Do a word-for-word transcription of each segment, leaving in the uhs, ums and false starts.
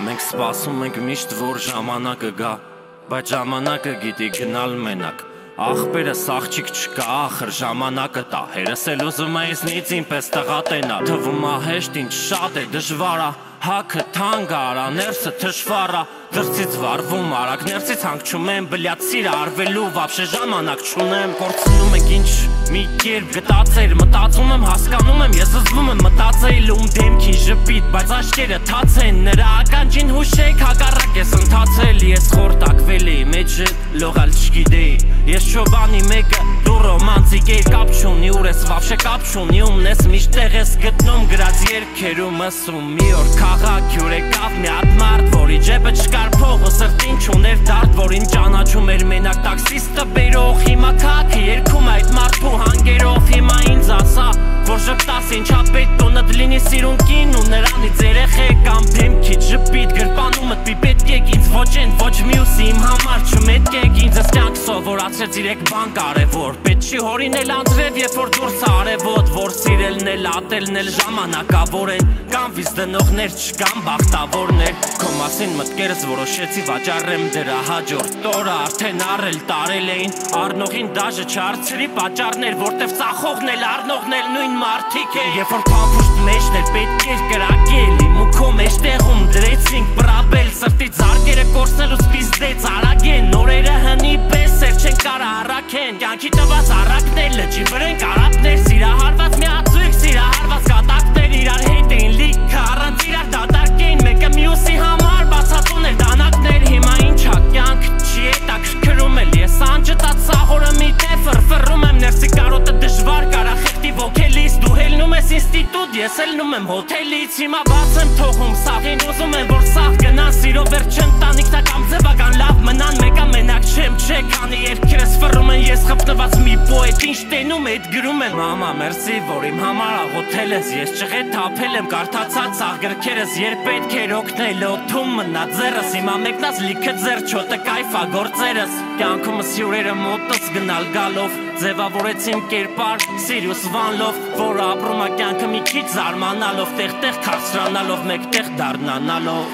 Մենք սպասում ենք միշտ, որ ժամանակը գա, բայց ժամանակը գիտի գնալ մենակ։ Ախպերս աղջիկ չկա, ախր ժամանակը տա, հերս էլ ուզում է ինձնից ինպես տղատենա։ Թվում ա հեշտ, ինչ շատ է դժվար ա, հաքը թանկ արա, ներսը թշվառ ա, դրսից վարվում արագ, ներսից հանգչում եմ, բլյադ սիրը արվելու վաբշե ժամանակ չունեմ։ Կործնում ենք ինչ մի կերպ գտածեր, մտածում եմ, հասկանում եմ, ես զզվում եմ մտածել ում դեմքին ժպիտ, բայց աշկերը թաց են, նրա ականջին հուշեք, հակառակ ես ընթացել, ես խորտակվել էի մեջը, լողալ չգիտեի, ես չոբանի մեկը, դու ռոմանտիկ էի, կապ չունի, ուր ես վաբշե կապ չունի, ումն ես միշտեղ ես գտնում գրած երգերում, ըսում մի օր քաղաք հյուր եկավ մի հատ մարդ, որի ջեբը չկար փող ու սրտին չուներ դարդ, որին ճանաչում էր մենակ տաքսիստը բերող, հիմա քաղաքը երգում այդ մարդու հանգերով, հիմա ինձ ասա, որ ժպտաս ինչա պետք տունդ լինի սիրուն կին ու նրանից երեխեք կամ դեմքիդ ժպիտ գրպանումդ պի պետք եք ինձ ոչ են ոչ մյուսի իմ համար չմետք եք ինձ ես կյանք սովորացրեց իրեք բան կարևոր, պետք չի հորինել անձրև երբ որ դուրս արևոտ, որ սիրելն էլ ատելն էլ ժամանակավոր են, կամ վիզ դնողներ չկան բախտավորներ, քո մասին մտքերս որոշեցի վաճառեմ դրա հաջորդ օրը արդեն առել տարել էին, առնողին դաժը չարցրի պատճառներ, որտեվ ծախողն էլ առնողն էլ նույն մարդիկ է, երբ որ փամփուշտ մեջն էլ պետք էր կրակել, իմ ու քո մեջտեղում դրեցինք պրաբել, սրտի ձարկերը կորցնելու սպիզդեց արագեն, նորերը հնի պես էր չեն կարա առաքեն, կյանքի տված առակներ լճի վրեն կարապներ, սիրահարված միացույք, սիրահարված կատակներ, իրար հետ էին լիքը, առանց իրար դատարկ էին, մեկը մյուսի համար բացատուն էր դանակներ, հիմա ինչա կյանք չի հետաքրքրում էլ, ես անջտած սաղորը մի տեֆր, ֆռում եմ ներսի կարոտը դժվար կարա խեղտի ոգելից, դու հելնում ես ինստիտուտ, ես հելնում եմ հոթելից, հիմա բաց եմ թողում սաղին, ուզում եմ որ սաղ գնան, սիրո վերջ ընտանիքն ա կամ ձևական լավ մնան, մեկա մենակ չեմ չէ, քանի երկրս ֆռում են, ես խփնված մի պոետ, ինչ տենում է, էդ գրում եմ, մամա մերսի, որ իմ համար աղոթել ես, ես ճղետ թափել եմ, կարդացած սաղ գրքերս, երբ պետք էր օգնել, օդում մնա ձեռս, հիմա մեկնած լիքը ձեռ չոտը կայֆա գործերս, կյանքումս հյուրերը մոտս գնալ գալով, ձևավորեցիմ կերպար, Սիրիուս Վանլով, որ ապրում ա կյանքը մի քիչ զարմանալով, տեղ-տեղ քաղցրանալով, մեկտեղ դառնանալով,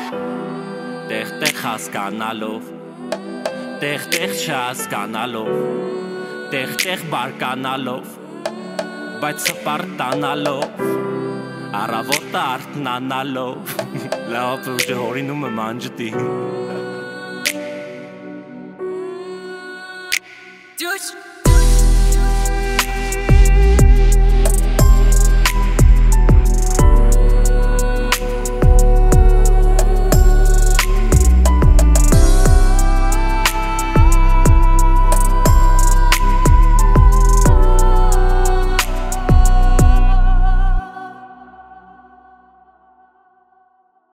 տեղ-տեղ հասկանալով, տեղ-տեղ չհասկանալով, տեղ-տեղ բարկանալով, բայց սպարտանալով, առավոտը արթնանալով, լավ ուժը հորինում եմ անջտի